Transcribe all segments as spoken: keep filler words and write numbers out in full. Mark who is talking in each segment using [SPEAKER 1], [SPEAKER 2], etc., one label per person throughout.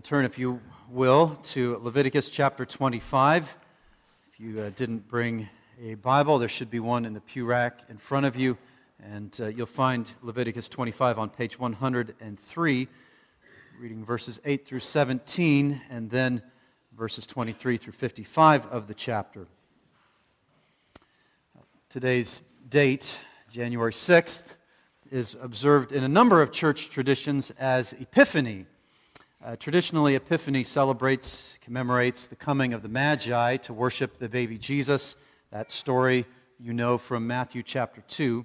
[SPEAKER 1] turn, if you will, to Leviticus chapter twenty-five. If you uh, didn't bring a Bible, there should be one in the pew rack in front of you, and uh, you'll find Leviticus twenty-five on page one hundred three, reading verses eight through seventeen, and then verses twenty-three through fifty-five of the chapter. Today's date, January sixth, is observed in a number of church traditions as Epiphany. Uh, traditionally, Epiphany celebrates, commemorates the coming of the Magi to worship the baby Jesus. That story you know from Matthew chapter two.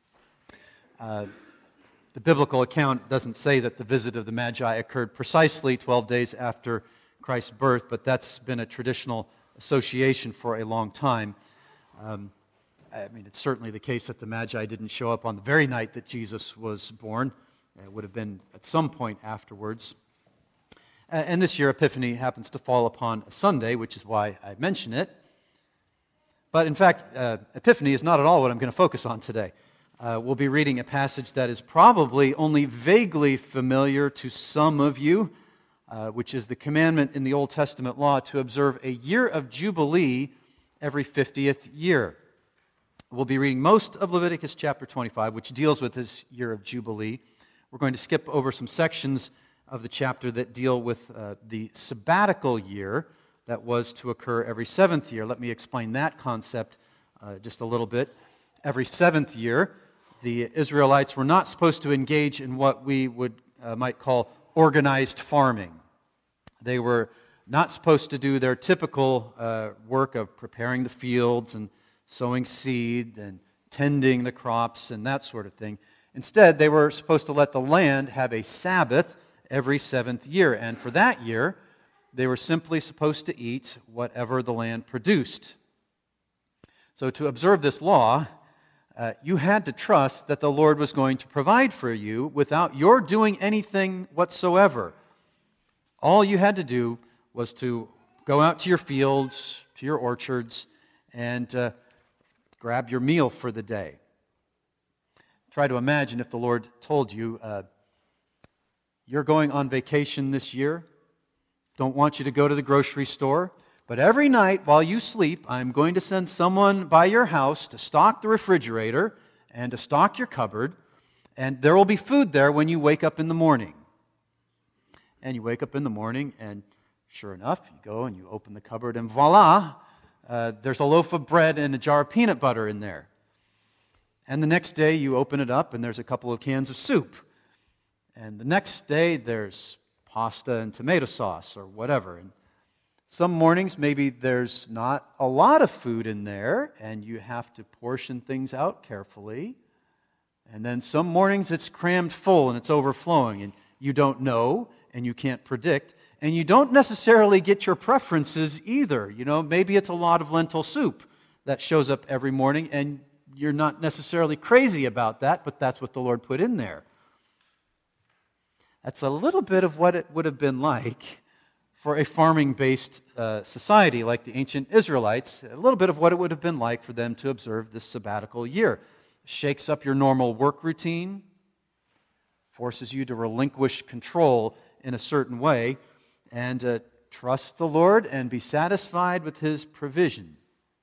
[SPEAKER 1] Uh, the biblical account doesn't say that the visit of the Magi occurred precisely twelve days after Christ's birth, but that's been a traditional association for a long time. Um, I mean, it's certainly the case that the Magi didn't show up on the very night that Jesus was born. It would have been at some point afterwards. And this year, Epiphany happens to fall upon a Sunday, which is why I mention it. But in fact, uh, Epiphany is not at all what I'm going to focus on today. Uh, we'll be reading a passage that is probably only vaguely familiar to some of you, uh, which is the commandment in the Old Testament law to observe a year of Jubilee every fiftieth year. We'll be reading most of Leviticus chapter twenty-five, which deals with this year of Jubilee. We're going to skip over some sections of the chapter that deal with uh, the sabbatical year that was to occur every seventh year. Let me explain that concept uh, just a little bit. Every seventh year, the Israelites were not supposed to engage in what we would uh, might call organized farming. They were not supposed to do their typical uh, work of preparing the fields and sowing seed and tending the crops and that sort of thing. Instead, they were supposed to let the land have a Sabbath every seventh year. And for that year, they were simply supposed to eat whatever the land produced. So to observe this law, uh, you had to trust that the Lord was going to provide for you without your doing anything whatsoever. All you had to do was to go out to your fields, to your orchards, and uh, grab your meal for the day. Try to imagine if the Lord told you, uh, you're going on vacation this year, don't want you to go to the grocery store, but every night while you sleep, I'm going to send someone by your house to stock the refrigerator and to stock your cupboard, and there will be food there when you wake up in the morning. And you wake up in the morning, and sure enough, you go and you open the cupboard, and voila, uh, there's a loaf of bread and a jar of peanut butter in there. And the next day, you open it up, and there's a couple of cans of soup. And the next day, there's pasta and tomato sauce or whatever. And some mornings, maybe there's not a lot of food in there, and you have to portion things out carefully. And then some mornings, it's crammed full and it's overflowing, and you don't know, and you can't predict, and you don't necessarily get your preferences either. You know, maybe it's a lot of lentil soup that shows up every morning, and you're not necessarily crazy about that, but that's what the Lord put in there. That's a little bit of what it would have been like for a farming-based uh, society like the ancient Israelites, a little bit of what it would have been like for them to observe this sabbatical year. Shakes up your normal work routine, forces you to relinquish control in a certain way, and uh, trust the Lord and be satisfied with His provision.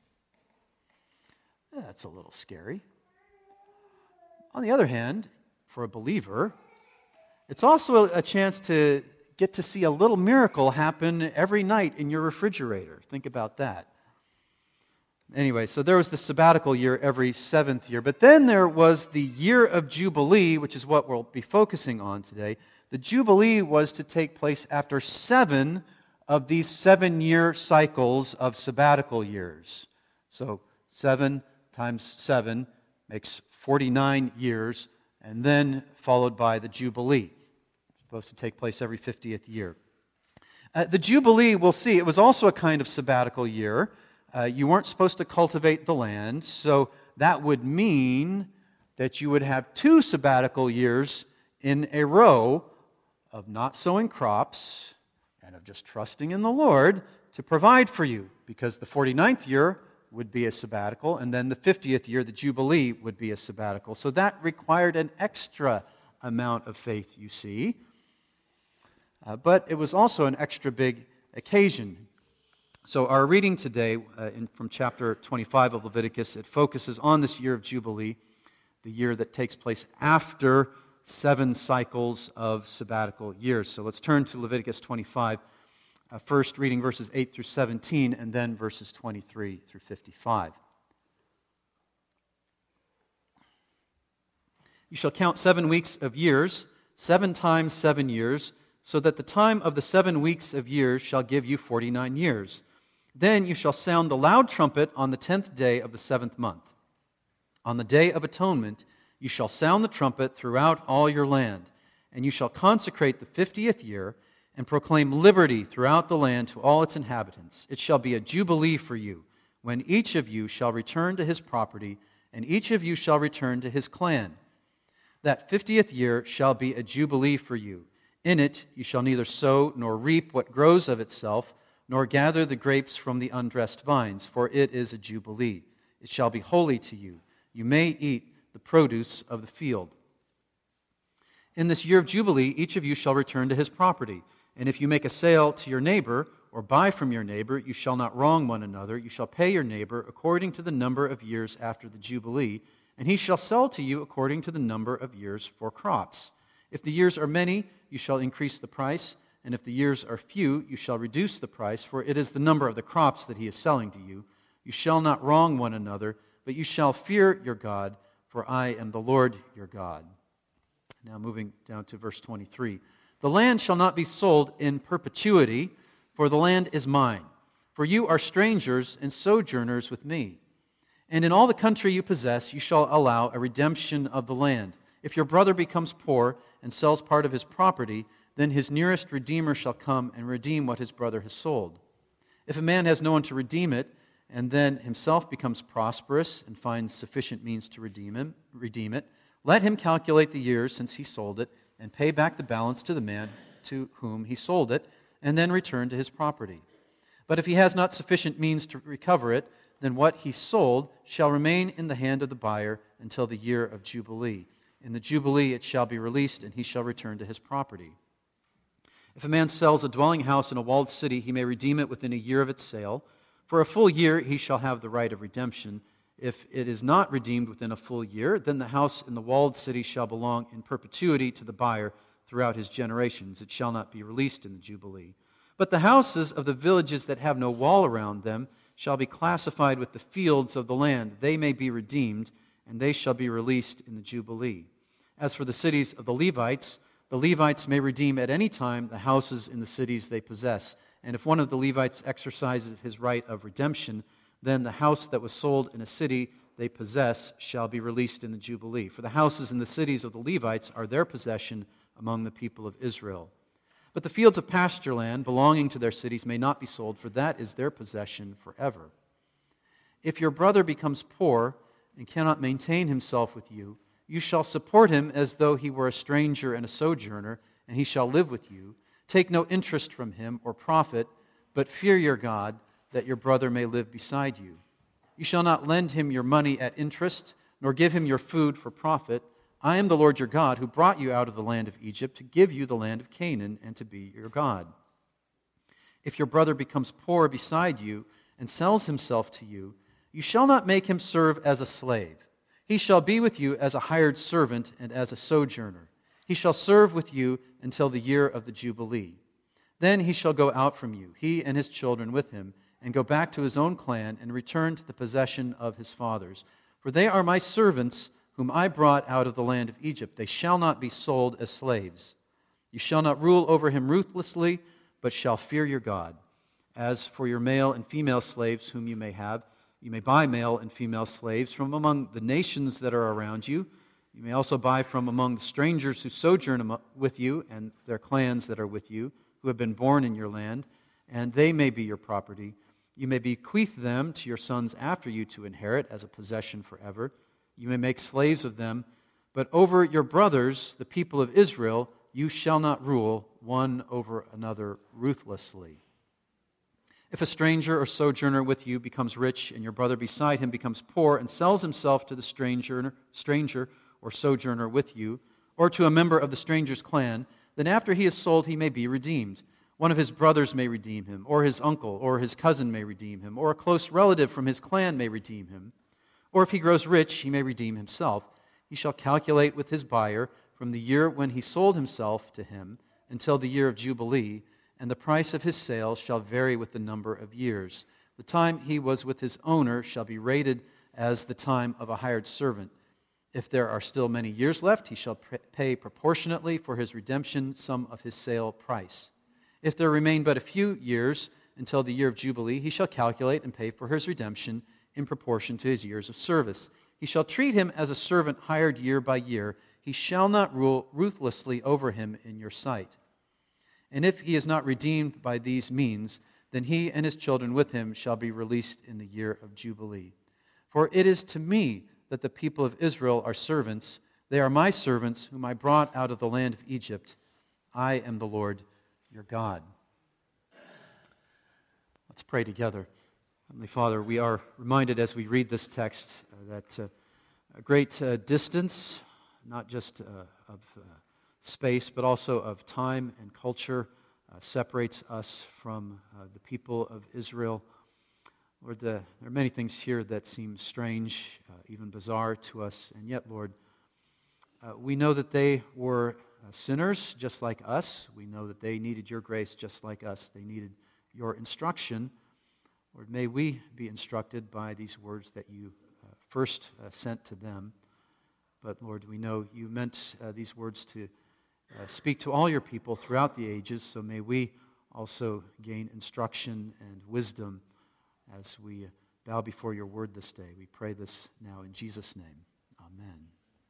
[SPEAKER 1] That's a little scary. On the other hand, for a believer, it's also a chance to get to see a little miracle happen every night in your refrigerator. Think about that. Anyway, so there was the sabbatical year every seventh year, but then there was the year of Jubilee, which is what we'll be focusing on today. The Jubilee was to take place after seven of these seven-year cycles of sabbatical years. So seven times seven makes forty-nine years, and then followed by the Jubilee. It's supposed to take place every fiftieth year. Uh, the Jubilee, we'll see, it was also a kind of sabbatical year. Uh, you weren't supposed to cultivate the land, so that would mean that you would have two sabbatical years in a row of not sowing crops and of just trusting in the Lord to provide for you, because the forty-ninth year would be a sabbatical, and then the fiftieth year, the Jubilee, would be a sabbatical. So that required an extra amount of faith, you see. uh, but it was also an extra big occasion. So our reading today uh, in, from chapter twenty-five of Leviticus, it focuses on this year of Jubilee, the year that takes place after seven cycles of sabbatical years. So let's turn to Leviticus twenty-five, uh, first reading verses eight through seventeen, and then verses twenty-three through fifty-five. You shall count seven weeks of years, seven times seven years, so that the time of the seven weeks of years shall give you forty-nine years. Then you shall sound the loud trumpet on the tenth day of the seventh month. On the day of atonement you shall sound the trumpet throughout all your land, and you shall consecrate the fiftieth year, and proclaim liberty throughout the land to all its inhabitants. It shall be a jubilee for you, when each of you shall return to his property, and each of you shall return to his clan. That fiftieth year shall be a jubilee for you. In it you shall neither sow nor reap what grows of itself, nor gather the grapes from the undressed vines, for it is a jubilee. It shall be holy to you. You may eat the produce of the field. In this year of Jubilee, each of you shall return to his property. And if you make a sale to your neighbor, or buy from your neighbor, you shall not wrong one another. You shall pay your neighbor according to the number of years after the Jubilee, and he shall sell to you according to the number of years for crops. If the years are many, you shall increase the price, and if the years are few, you shall reduce the price, for it is the number of the crops that he is selling to you. You shall not wrong one another, but you shall fear your God, for I am the Lord your God. Now moving down to verse twenty-three. The land shall not be sold in perpetuity, for the land is mine. For you are strangers and sojourners with me. And in all the country you possess, you shall allow a redemption of the land. If your brother becomes poor and sells part of his property, then his nearest redeemer shall come and redeem what his brother has sold. If a man has no one to redeem it, and then himself becomes prosperous and finds sufficient means to redeem him, redeem it, let him calculate the years since he sold it, and pay back the balance to the man to whom he sold it, and then return to his property. But if he has not sufficient means to recover it, then what he sold shall remain in the hand of the buyer until the year of Jubilee. In the Jubilee it shall be released, and he shall return to his property. If a man sells a dwelling house in a walled city, he may redeem it within a year of its sale. For a full year he shall have the right of redemption. If it is not redeemed within a full year, then the house in the walled city shall belong in perpetuity to the buyer throughout his generations. It shall not be released in the Jubilee. But the houses of the villages that have no wall around them shall be classified with the fields of the land. They may be redeemed, and they shall be released in the Jubilee. As for the cities of the Levites, the Levites may redeem at any time the houses in the cities they possess. And if one of the Levites exercises his right of redemption, then the house that was sold in a city they possess shall be released in the Jubilee. For the houses in the cities of the Levites are their possession among the people of Israel. But the fields of pasture land belonging to their cities may not be sold, for that is their possession forever. If your brother becomes poor and cannot maintain himself with you, you shall support him as though he were a stranger and a sojourner, and he shall live with you. Take no interest from him or profit, but fear your God, that your brother may live beside you. You shall not lend him your money at interest, nor give him your food for profit. I am the Lord your God, who brought you out of the land of Egypt to give you the land of Canaan and to be your God. If your brother becomes poor beside you and sells himself to you, you shall not make him serve as a slave. He shall be with you as a hired servant and as a sojourner. He shall serve with you until the year of the Jubilee. Then he shall go out from you, he and his children with him, and go back to his own clan and return to the possession of his fathers. For they are my servants, whom I brought out of the land of Egypt. They shall not be sold as slaves. You shall not rule over him ruthlessly, but shall fear your God. As for your male and female slaves whom you may have, you may buy male and female slaves from among the nations that are around you. You may also buy from among the strangers who sojourn with you and their clans that are with you, who have been born in your land, and they may be your property. You may bequeath them to your sons after you to inherit as a possession forever. You may make slaves of them, but over your brothers, the people of Israel, you shall not rule one over another ruthlessly. If a stranger or sojourner with you becomes rich, and your brother beside him becomes poor and sells himself to the stranger, stranger or sojourner with you, or to a member of the stranger's clan, Then after he is sold, he may be redeemed. One of his brothers may redeem him, or his uncle, or his cousin may redeem him, or a close relative from his clan may redeem him. Or if he grows rich, he may redeem himself. He shall calculate with his buyer from the year when he sold himself to him until the year of Jubilee, and the price of his sale shall vary with the number of years. The time he was with his owner shall be rated as the time of a hired servant. If there are still many years left, he shall pay proportionately for his redemption some of his sale price. If there remain but a few years until the year of Jubilee, he shall calculate and pay for his redemption in proportion to his years of service. He shall treat him as a servant hired year by year. He shall not rule ruthlessly over him in your sight. And if he is not redeemed by these means, then he and his children with him shall be released in the year of Jubilee. For it is to me that the people of Israel are servants. They are my servants, whom I brought out of the land of Egypt. I am the Lord your God. Let's pray together. Heavenly Father, we are reminded as we read this text uh, that uh, a great uh, distance, not just uh, of uh, space, but also of time and culture, uh, separates us from uh, the people of Israel. Lord, uh, there are many things here that seem strange, uh, even bizarre to us, and yet, Lord, uh, we know that they were uh, sinners just like us. We know that they needed your grace just like us. They needed your instruction. Lord, may we be instructed by these words that you uh, first uh, sent to them. But Lord, we know you meant uh, these words to uh, speak to all your people throughout the ages, so may we also gain instruction and wisdom as we bow before your word this day. We pray this now in Jesus' name. Amen.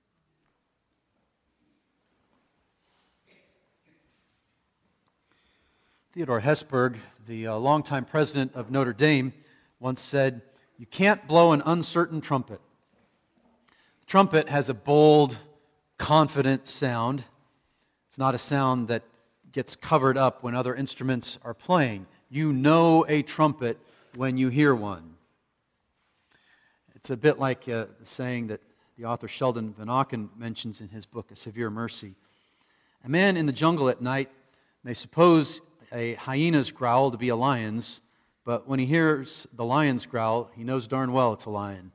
[SPEAKER 1] Theodore Hesburgh, the uh, longtime president of Notre Dame, once said, "You can't blow an uncertain trumpet." The trumpet has a bold, confident sound. It's not a sound that gets covered up when other instruments are playing. You know a trumpet when you hear one. It's a bit like uh, the saying that the author Sheldon Van Auken mentions in his book, A Severe Mercy. A man in the jungle at night may suppose a hyena's growl to be a lion's, but when he hears the lion's growl, he knows darn well it's a lion.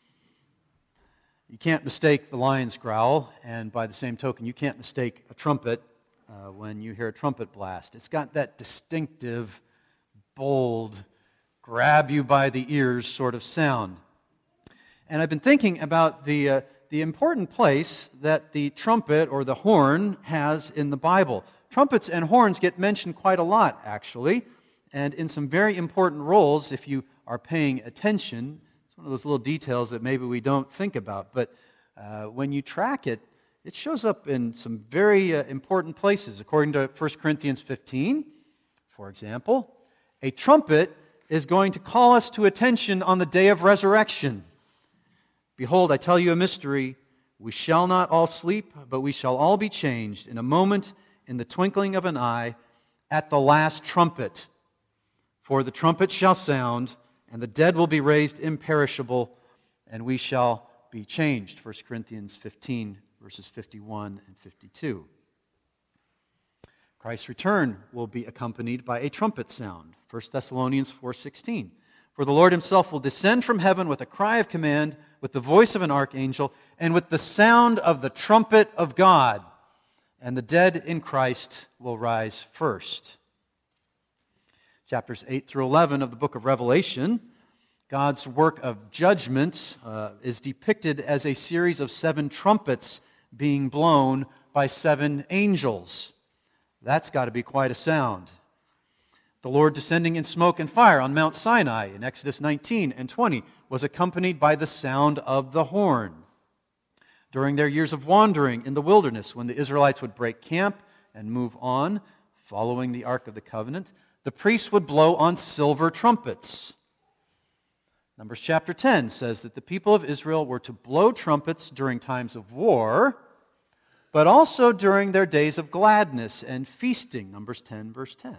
[SPEAKER 1] You can't mistake the lion's growl, and by the same token, you can't mistake a trumpet uh, when you hear a trumpet blast. It's got that distinctive, bold, grab you by the ears sort of sound. And I've been thinking about the uh, the important place that the trumpet or the horn has in the Bible. Trumpets and horns get mentioned quite a lot, actually, and in some very important roles if you are paying attention. It's one of those little details that maybe we don't think about, but uh, when you track it, it shows up in some very uh, important places. According to First Corinthians fifteen, for example, a trumpet is going to call us to attention on the day of resurrection. Behold, I tell you a mystery. We shall not all sleep, but we shall all be changed in a moment, in the twinkling of an eye, at the last trumpet. For the trumpet shall sound, and the dead will be raised imperishable, and we shall be changed. First Corinthians fifteen, verses fifty-one and fifty-two. Christ's return will be accompanied by a trumpet sound. First Thessalonians four sixteen. For the Lord himself will descend from heaven with a cry of command, with the voice of an archangel, and with the sound of the trumpet of God. And the dead in Christ will rise first. Chapters eight through eleven of the book of Revelation, God's work of judgment uh, is depicted as a series of seven trumpets being blown by seven angels. That's got to be quite a sound. The Lord descending in smoke and fire on Mount Sinai in Exodus nineteen and twenty was accompanied by the sound of the horn. During their years of wandering in the wilderness, when the Israelites would break camp and move on, following the Ark of the Covenant, the priests would blow on silver trumpets. Numbers chapter ten says that the people of Israel were to blow trumpets during times of war, but also during their days of gladness and feasting. Numbers ten, verse ten.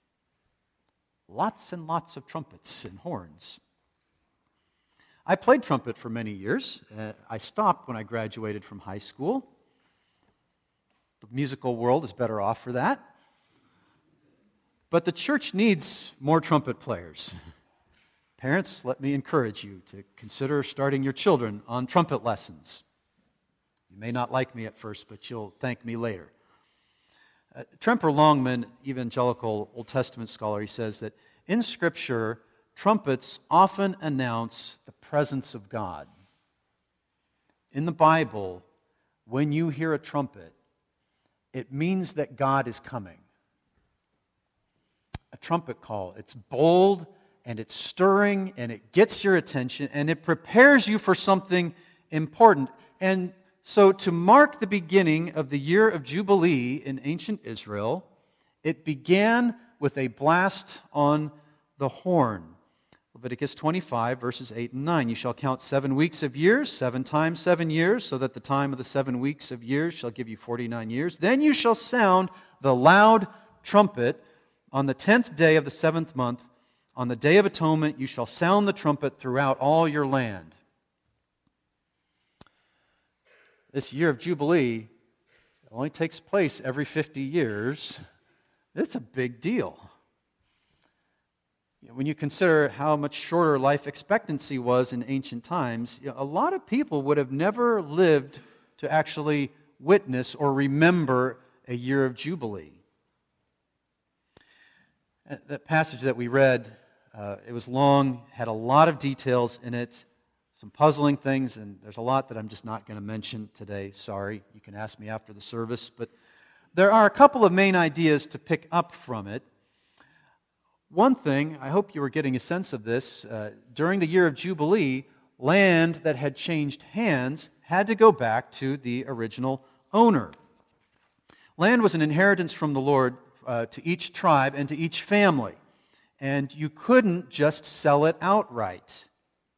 [SPEAKER 1] Lots and lots of trumpets and horns. I played trumpet for many years. Uh, I stopped when I graduated from high school. The musical world is better off for that. But the church needs more trumpet players. Parents, let me encourage you to consider starting your children on trumpet lessons. You may not like me at first, but you'll thank me later. Uh, Tremper Longman, evangelical Old Testament scholar, he says that in Scripture, trumpets often announce the presence of God. In the Bible, when you hear a trumpet, it means that God is coming. A trumpet call, it's bold and it's stirring and it gets your attention and it prepares you for something important. And so to mark the beginning of the year of Jubilee in ancient Israel, it began with a blast on the horn. Leviticus twenty-five, verses eight and nine. You shall count seven weeks of years, seven times seven years, so that the time of the seven weeks of years shall give you forty-nine years. Then you shall sound the loud trumpet on the tenth day of the seventh month. On the day of atonement you shall sound the trumpet throughout all your land. This year of Jubilee only takes place every fifty years. It's a big deal. When you consider how much shorter life expectancy was in ancient times, you know, a lot of people would have never lived to actually witness or remember a year of Jubilee. That passage that we read, uh, it was long, had a lot of details in it, some puzzling things, and there's a lot that I'm just not going to mention today. Sorry, you can ask me after the service. But there are a couple of main ideas to pick up from it. One thing, I hope you were getting a sense of this, uh, during the year of Jubilee, land that had changed hands had to go back to the original owner. Land was an inheritance from the Lord uh, to each tribe and to each family, and you couldn't just sell it outright.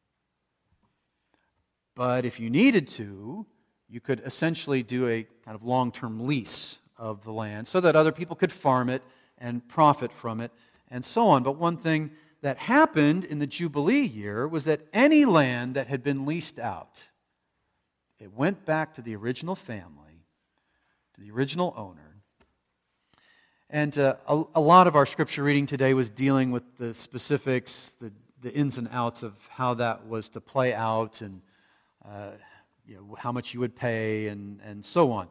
[SPEAKER 1] But if you needed to, you could essentially do a kind of long-term lease of the land so that other people could farm it and profit from it, and so on. But one thing that happened in the Jubilee year was that any land that had been leased out, it went back to the original family, to the original owner. And uh, a, a lot of our scripture reading today was dealing with the specifics, the, the ins and outs of how that was to play out and uh, you know, how much you would pay and, and so on.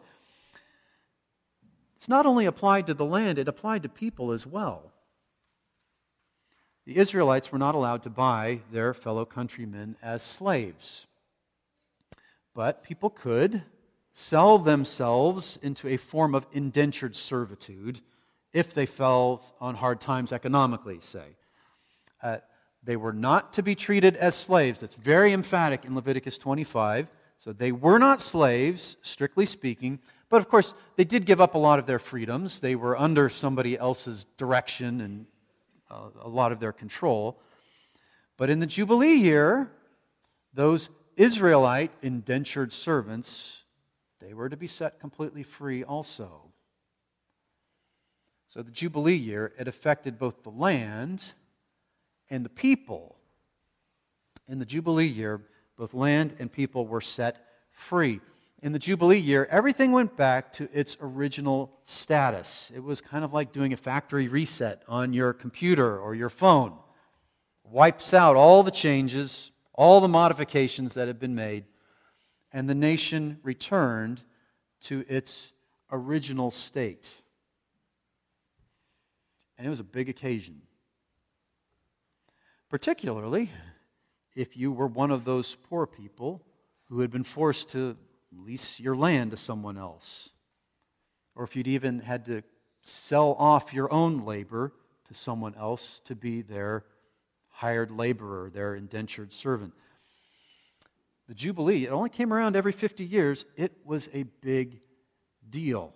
[SPEAKER 1] It's not only applied to the land, it applied to people as well. The Israelites were not allowed to buy their fellow countrymen as slaves. But people could sell themselves into a form of indentured servitude if they fell on hard times economically, say. Uh, they were not to be treated as slaves. That's very emphatic in Leviticus twenty-five. So they were not slaves, strictly speaking. But of course, they did give up a lot of their freedoms. They were under somebody else's direction and a lot of their control. But in the Jubilee year, those Israelite indentured servants, they were to be set completely free also. So the Jubilee year, it affected both the land and the people. In the Jubilee year, both land and people were set free. In the Jubilee year, everything went back to its original status. It was kind of like doing a factory reset on your computer or your phone. Wipes out all the changes, all the modifications that had been made, and the nation returned to its original state. And it was a big occasion. Particularly if you were one of those poor people who had been forced to lease your land to someone else, or if you'd even had to sell off your own labor to someone else to be their hired laborer, their indentured servant. The Jubilee, it only came around every fifty years. It was a big deal.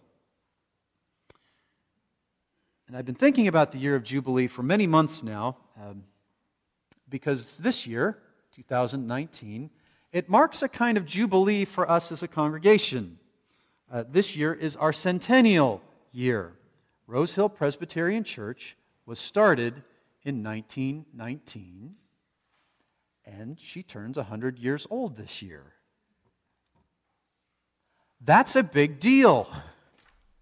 [SPEAKER 1] And I've been thinking about the year of Jubilee for many months now, um, because this year, two thousand nineteen, it marks a kind of jubilee for us as a congregation. Uh, this year is our centennial year. Rose Hill Presbyterian Church was started in nineteen nineteen, and she turns one hundred years old this year. That's a big deal.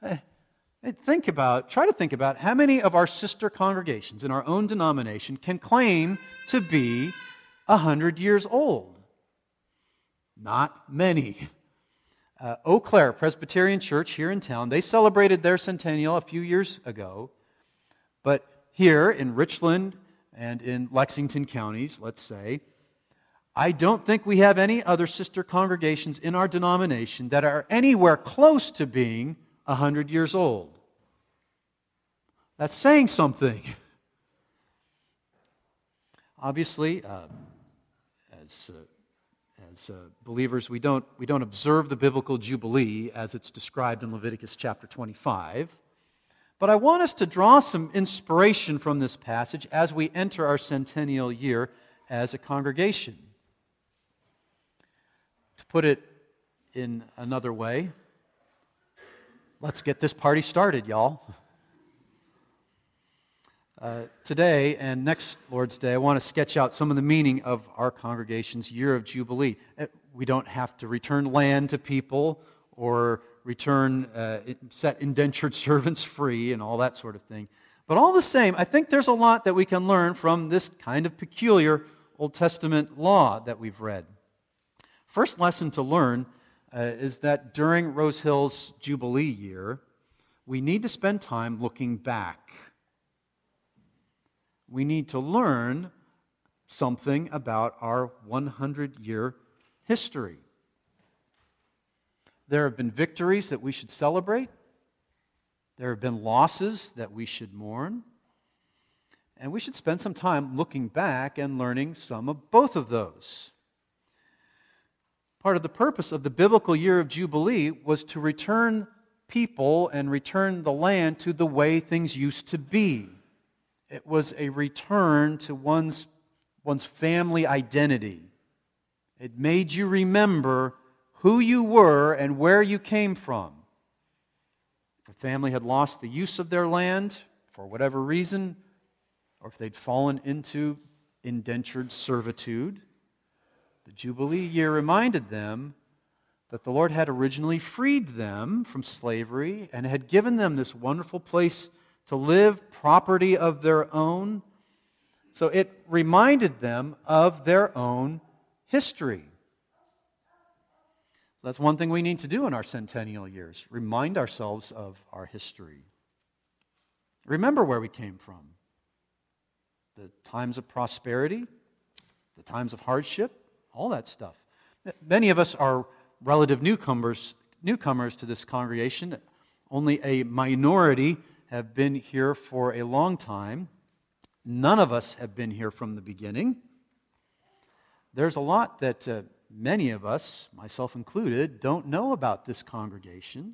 [SPEAKER 1] Think about, try to think about how many of our sister congregations in our own denomination can claim to be a hundred years old. Not many. Uh, Eau Claire Presbyterian Church here in town, they celebrated their centennial a few years ago, but here in Richland and in Lexington counties, let's say, I don't think we have any other sister congregations in our denomination that are anywhere close to being a hundred years old. That's saying something. Obviously, uh, as uh, as uh, believers, we don't we don't observe the biblical jubilee as it's described in Leviticus chapter twenty-five. But I want us to draw some inspiration from this passage as we enter our centennial year as a congregation. To put it in another way, let's get this party started, y'all. Uh, today and next Lord's Day, I want to sketch out some of the meaning of our congregation's year of Jubilee. We don't have to return land to people or return, uh, set indentured servants free and all that sort of thing. But all the same, I think there's a lot that we can learn from this kind of peculiar Old Testament law that we've read. First lesson to learn uh, is that during Rose Hill's Jubilee year, we need to spend time looking back. We need to learn something about our hundred-year history. There have been victories that we should celebrate. There have been losses that we should mourn. And we should spend some time looking back and learning some of both of those. Part of the purpose of the biblical year of Jubilee was to return people and return the land to the way things used to be. It was a return to one's, one's family identity. It made you remember who you were and where you came from. If a family had lost the use of their land for whatever reason, or if they'd fallen into indentured servitude, the Jubilee year reminded them that the Lord had originally freed them from slavery and had given them this wonderful place to live, property of their own. So it reminded them of their own history. That's one thing we need to do in our centennial years, remind ourselves of our history. Remember where we came from. The times of prosperity, the times of hardship, all that stuff. Many of us are relative newcomers, newcomers to this congregation. Only a minority have been here for a long time. None of us have been here from the beginning. There's a lot that uh, many of us, myself included, don't know about this congregation.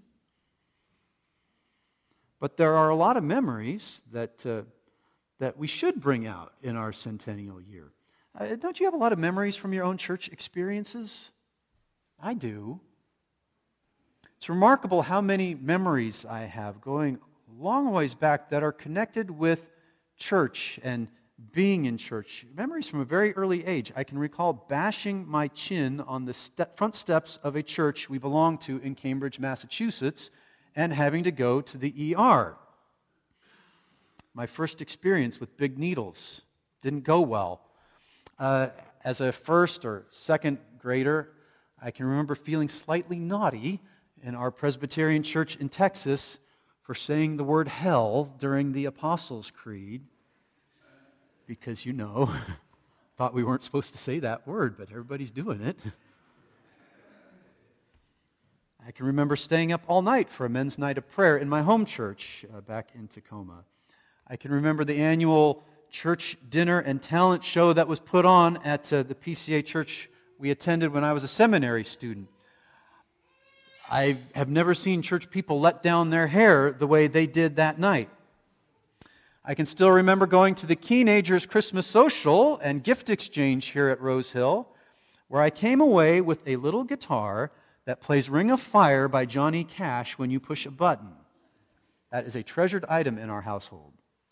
[SPEAKER 1] But there are a lot of memories that, uh, that we should bring out in our centennial year. Uh, don't you have a lot of memories from your own church experiences? I do. It's remarkable how many memories I have going long ways back that are connected with church and being in church. Memories from a very early age. I can recall bashing my chin on the step, front steps of a church we belonged to in Cambridge, Massachusetts, and having to go to the E R. My first experience with big needles didn't go well. Uh, as a first or second grader, I can remember feeling slightly naughty in our Presbyterian church in Texas for saying the word hell during the Apostles' Creed, because, you know, thought we weren't supposed to say that word, but everybody's doing it. I can remember staying up all night for a men's night of prayer in my home church uh, back in Tacoma. I can remember the annual church dinner and talent show that was put on at uh, the P C A church we attended when I was a seminary student. I have never seen church people let down their hair the way they did that night. I can still remember going to the Teenagers Christmas Social and gift exchange here at Rose Hill, where I came away with a little guitar that plays Ring of Fire by Johnny Cash when you push a button. That is a treasured item in our household.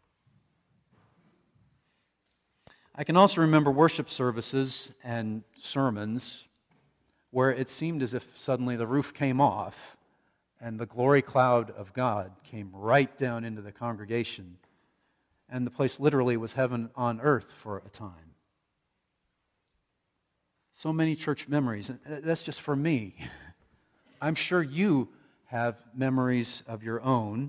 [SPEAKER 1] I can also remember worship services and sermons where it seemed as if suddenly the roof came off and the glory cloud of God came right down into the congregation, and the place literally was heaven on earth for a time. So many church memories, and that's just for me. I'm sure you have memories of your own.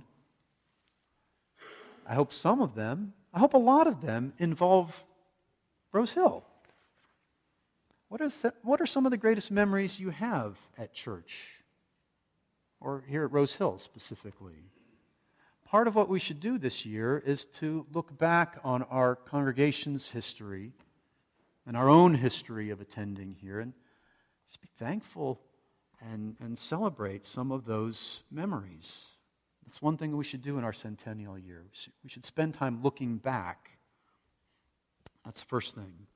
[SPEAKER 1] I hope some of them, I hope a lot of them involve Rose Hill. What is that, what are some of the greatest memories you have at church? Or here at Rose Hill specifically? Part of what we should do this year is to look back on our congregation's history and our own history of attending here and just be thankful and, and celebrate some of those memories. That's one thing we should do in our centennial year. We should, we should spend time looking back. That's the first thing.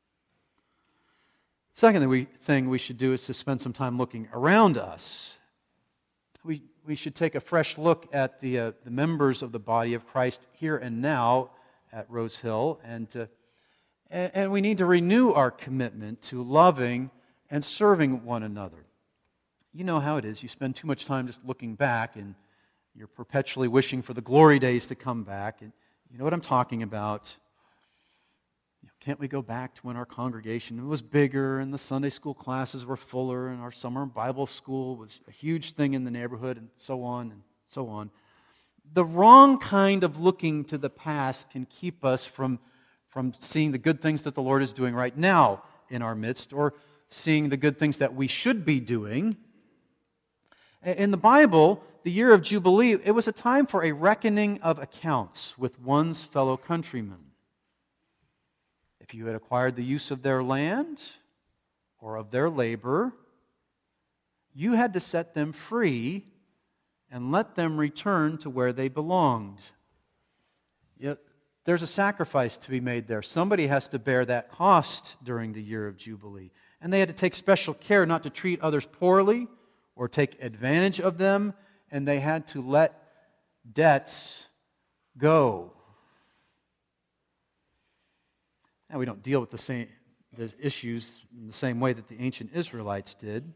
[SPEAKER 1] Second thing we, thing we should do is to spend some time looking around us. We, we should take a fresh look at the, uh, the members of the body of Christ here and now at Rose Hill, and, uh, and, and we need to renew our commitment to loving and serving one another. You know how it is. You spend too much time just looking back, and you're perpetually wishing for the glory days to come back. And you know what I'm talking about. You know, can't we go back to when our congregation was bigger and the Sunday school classes were fuller and our summer Bible school was a huge thing in the neighborhood, and so on and so on. The wrong kind of looking to the past can keep us from, from seeing the good things that the Lord is doing right now in our midst, or seeing the good things that we should be doing. In the Bible, the year of Jubilee, it was a time for a reckoning of accounts with one's fellow countrymen. If you had acquired the use of their land or of their labor, you had to set them free and let them return to where they belonged. Yet there's a sacrifice to be made there. Somebody has to bear that cost during the year of Jubilee. And they had to take special care not to treat others poorly or take advantage of them, and they had to let debts go. Now, we don't deal with the same the issues in the same way that the ancient Israelites did,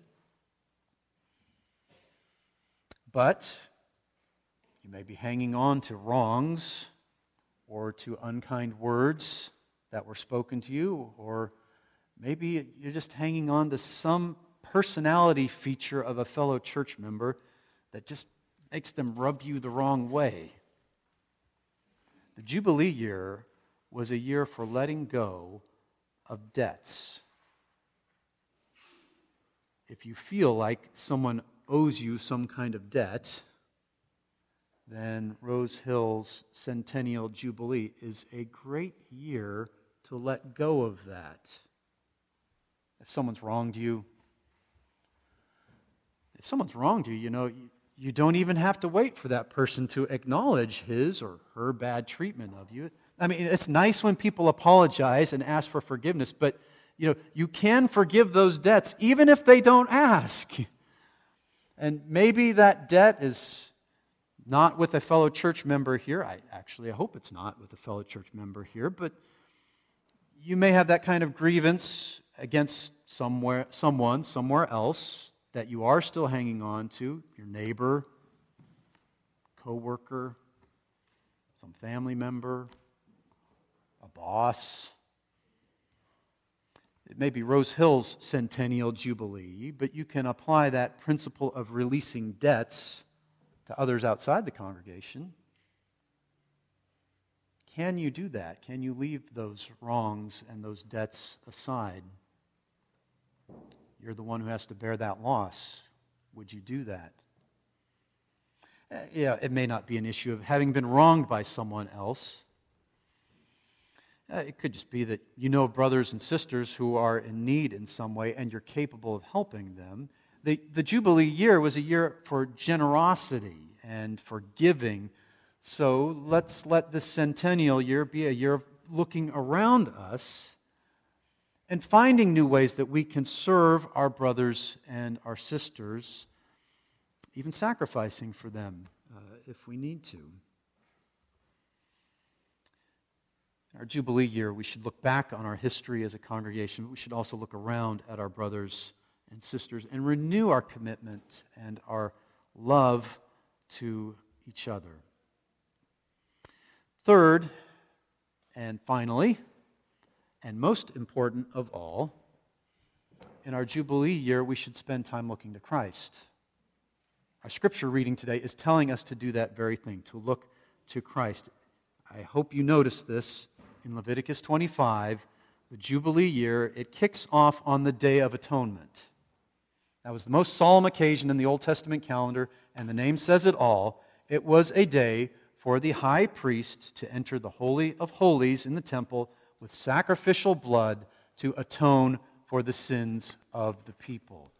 [SPEAKER 1] but you may be hanging on to wrongs or to unkind words that were spoken to you, or maybe you're just hanging on to some personality feature of a fellow church member that just makes them rub you the wrong way. The Jubilee year was a year for letting go of debts. If you feel like someone owes you some kind of debt, then Rose Hill's Centennial Jubilee is a great year to let go of that. If someone's wronged you, If someone's wronged you, you know, you, you don't even have to wait for that person to acknowledge his or her bad treatment of you. I mean, it's nice when people apologize and ask for forgiveness, but, you know, you can forgive those debts even if they don't ask. And maybe that debt is not with a fellow church member here. I actually, I hope it's not with a fellow church member here, but you may have that kind of grievance against somewhere, someone, somewhere else, that you are still hanging on to, your neighbor, coworker, some family member, a boss. It may be Rose Hill's Centennial Jubilee, but you can apply that principle of releasing debts to others outside the congregation. Can you do that? Can you leave those wrongs and those debts aside? You're the one who has to bear that loss. Would you do that? Uh, yeah, it may not be an issue of having been wronged by someone else. Uh, it could just be that you know brothers and sisters who are in need in some way and you're capable of helping them. The, the Jubilee year was a year for generosity and for giving. So let's let this centennial year be a year of looking around us and finding new ways that we can serve our brothers and our sisters, even sacrificing for them uh, if we need to. Our Jubilee year, we should look back on our history as a congregation, but we should also look around at our brothers and sisters and renew our commitment and our love to each other. Third, and finally, and most important of all, in our Jubilee year, we should spend time looking to Christ. Our scripture reading today is telling us to do that very thing, to look to Christ. I hope you notice this in Leviticus twenty-five, the Jubilee year, it kicks off on the Day of Atonement. That was the most solemn occasion in the Old Testament calendar, and the name says it all. It was a day for the high priest to enter the Holy of Holies in the temple with sacrificial blood to atone for the sins of the people.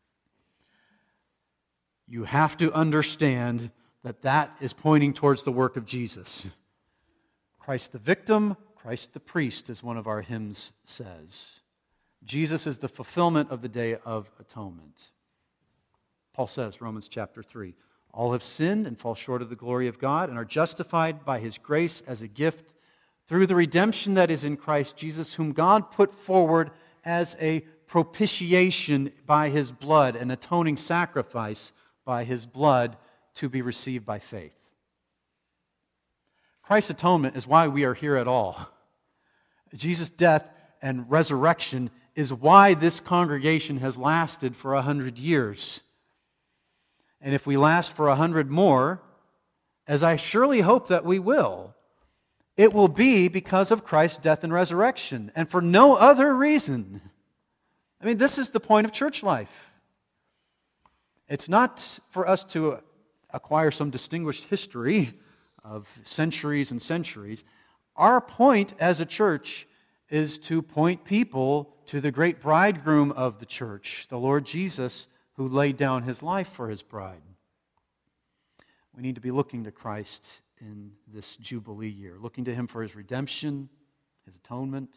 [SPEAKER 1] You have to understand that that is pointing towards the work of Jesus. Christ the victim, Christ the priest, as one of our hymns says. Jesus is the fulfillment of the Day of Atonement. Paul says, Romans chapter three, all have sinned and fall short of the glory of God and are justified by His grace as a gift through the redemption that is in Christ Jesus, whom God put forward as a propitiation by His blood, an atoning sacrifice by His blood to be received by faith. Christ's atonement is why we are here at all. Jesus' death and resurrection is why this congregation has lasted for a hundred years. And if we last for a hundred more, as I surely hope that we will, it will be because of Christ's death and resurrection, and for no other reason. I mean, this is the point of church life. It's not for us to acquire some distinguished history of centuries and centuries. Our point as a church is to point people to the great bridegroom of the church, the Lord Jesus, who laid down His life for His bride. We need to be looking to Christ in this Jubilee year, looking to Him for His redemption, His atonement.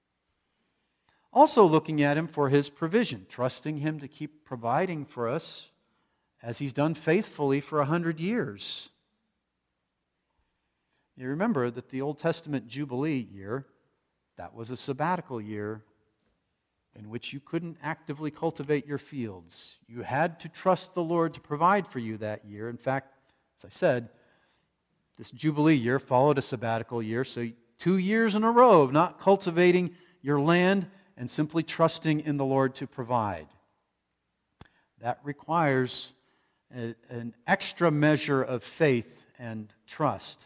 [SPEAKER 1] Also looking at Him for His provision, trusting Him to keep providing for us as He's done faithfully for a hundred years. You remember that the Old Testament Jubilee year, that was a sabbatical year in which you couldn't actively cultivate your fields. You had to trust the Lord to provide for you that year. In fact, as I said, this Jubilee year followed a sabbatical year, so two years in a row of not cultivating your land and simply trusting in the Lord to provide. That requires a, an extra measure of faith and trust.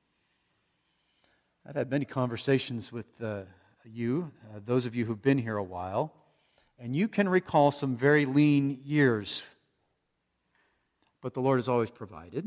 [SPEAKER 1] I've had many conversations with uh, you, uh, those of you who've been here a while, and you can recall some very lean years. But the Lord has always provided.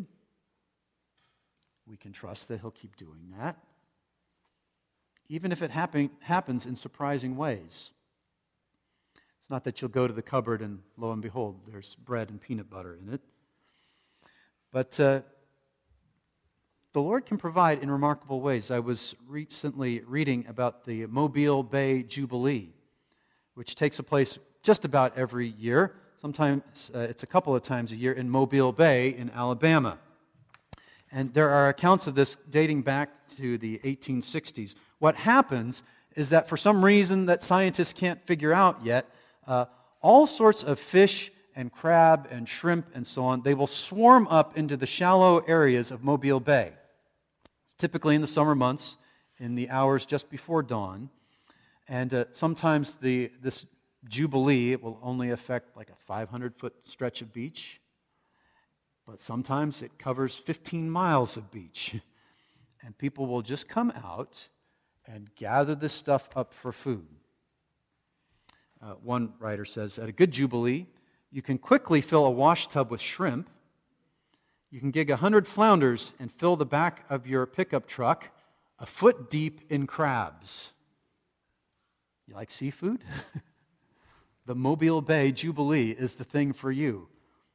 [SPEAKER 1] We can trust that He'll keep doing that, even if it happen, happens in surprising ways. It's not that you'll go to the cupboard and lo and behold, there's bread and peanut butter in it. But uh, the Lord can provide in remarkable ways. I was recently reading about the Mobile Bay Jubilee, which takes place just about every year. Sometimes uh, it's a couple of times a year in Mobile Bay in Alabama. And there are accounts of this dating back to the eighteen sixties. What happens is that for some reason that scientists can't figure out yet, uh, all sorts of fish and crab and shrimp and so on, they will swarm up into the shallow areas of Mobile Bay. It's typically in the summer months, in the hours just before dawn. And uh, sometimes the this Jubilee will only affect like a five hundred foot stretch of beach. But sometimes it covers fifteen miles of beach. And people will just come out and gather this stuff up for food. Uh, one writer says, at a good Jubilee, you can quickly fill a wash tub with shrimp. You can gig a hundred flounders and fill the back of your pickup truck a foot deep in crabs. You like seafood? The Mobile Bay Jubilee is the thing for you.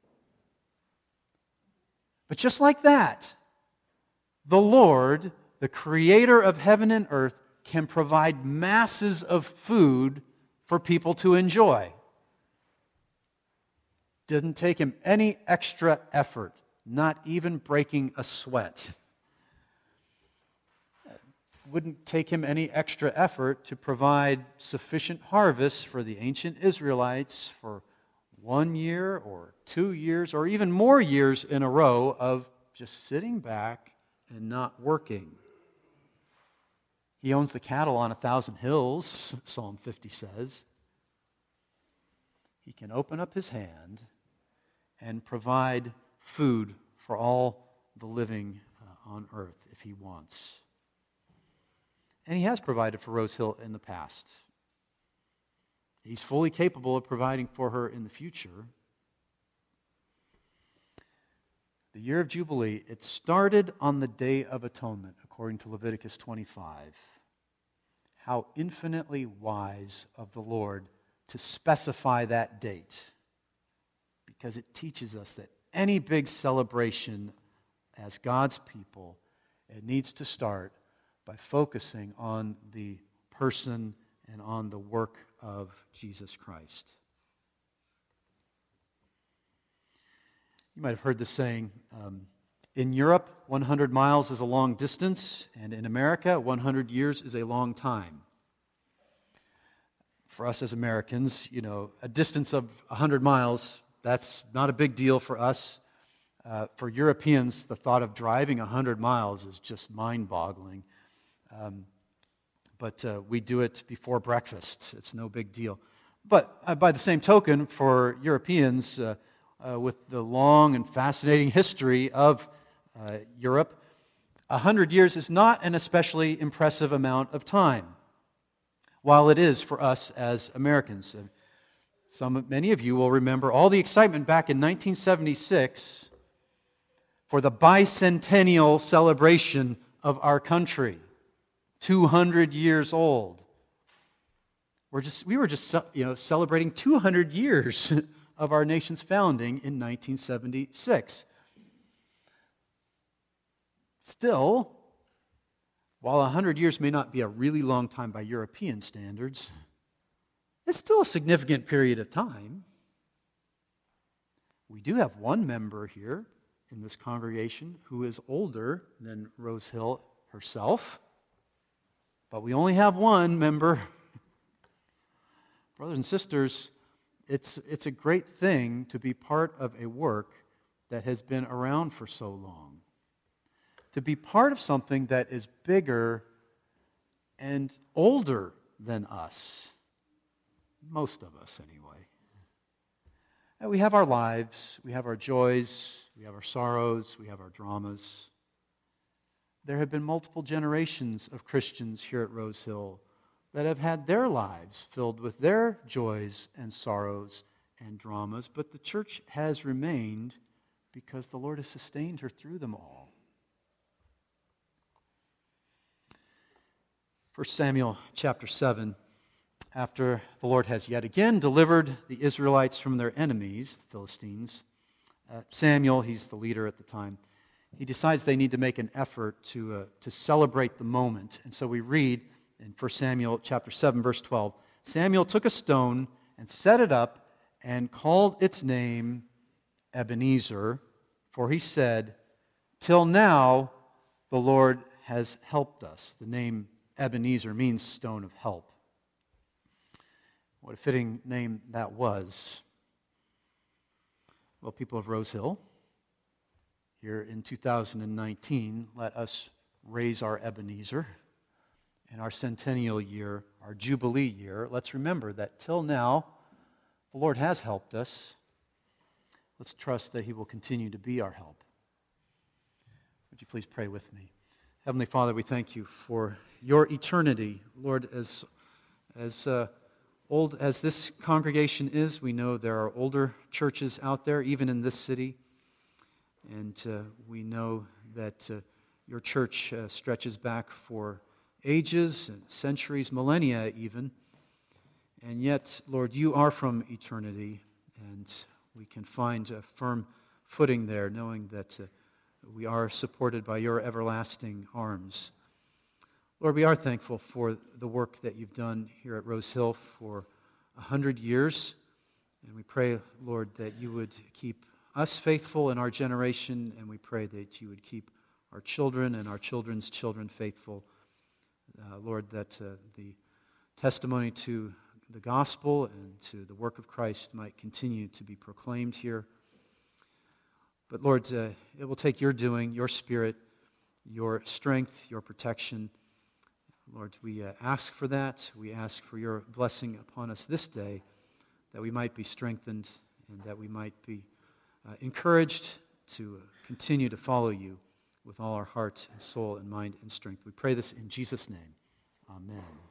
[SPEAKER 1] But just like that, the Lord, the creator of heaven and earth, can provide masses of food for people to enjoy. Didn't take Him any extra effort, not even breaking a sweat. Wouldn't take Him any extra effort to provide sufficient harvests for the ancient Israelites for one year or two years or even more years in a row of just sitting back and not working. He owns the cattle on a thousand hills, Psalm fifty says. He can open up his hand and provide food for all the living uh, on earth if he wants. And he has provided for Rose Hill in the past. He's fully capable of providing for her in the future. The year of Jubilee, it started on the Day of Atonement, according to Leviticus twenty-five. How infinitely wise of the Lord to specify that date, because it teaches us that any big celebration as God's people, it needs to start by focusing on the person and on the work of Jesus Christ. You might have heard this saying, um, in Europe, one hundred miles is a long distance, and in America, one hundred years is a long time. For us as Americans, you know, a distance of one hundred miles, that's not a big deal for us. Uh, for Europeans, the thought of driving one hundred miles is just mind-boggling. Um, but uh, we do it before breakfast. It's no big deal. But uh, by the same token, for Europeans, uh, uh, with the long and fascinating history of uh, Europe, one hundred years is not an especially impressive amount of time, while it is for us as Americans. Uh, some, many of you will remember all the excitement back in nineteen seventy-six for the bicentennial celebration of our country. two hundred years old. We're just, we were just you know, celebrating two hundred years of our nation's founding in nineteen seventy-six. Still, while one hundred years may not be a really long time by European standards, it's still a significant period of time. We do have one member here in this congregation who is older than Rose Hill herself. But we only have one member. Brothers and sisters, it's, it's a great thing to be part of a work that has been around for so long. To be part of something that is bigger and older than us. Most of us, anyway. And we have our lives, we have our joys, we have our sorrows, we have our dramas. There have been multiple generations of Christians here at Rose Hill that have had their lives filled with their joys and sorrows and dramas, but the church has remained because the Lord has sustained her through them all. First Samuel chapter seven, after the Lord has yet again delivered the Israelites from their enemies, the Philistines, uh, Samuel, he's the leader at the time, he decides they need to make an effort to, uh, to celebrate the moment. And so we read in First Samuel chapter seven, verse twelve, Samuel took a stone and set it up and called its name Ebenezer, for he said, "Till now the Lord has helped us." The name Ebenezer means stone of help. What a fitting name that was. Well, people of Rose Hill, here in two thousand nineteen, let us raise our Ebenezer. In our centennial year, our Jubilee year, let's remember that till now, the Lord has helped us. Let's trust that He will continue to be our help. Would you please pray with me? Heavenly Father, we thank You for Your eternity. Lord, as, as uh, old as this congregation is, we know there are older churches out there, even in this city. And uh, we know that uh, Your church uh, stretches back for ages and centuries, millennia even. And yet, Lord, You are from eternity, and we can find a firm footing there, knowing that uh, we are supported by Your everlasting arms. Lord, we are thankful for the work that You've done here at Rose Hill for a hundred years, and we pray, Lord, that You would keep us faithful in our generation, and we pray that You would keep our children and our children's children faithful. Uh, Lord, that uh, the testimony to the gospel and to the work of Christ might continue to be proclaimed here. But Lord, uh, it will take your doing, your Spirit, your strength, your protection. Lord, we uh, ask for that. We ask for your blessing upon us this day, that we might be strengthened and that we might be uh, encouraged to uh, continue to follow you with all our heart and soul and mind and strength. We pray this in Jesus' name. Amen.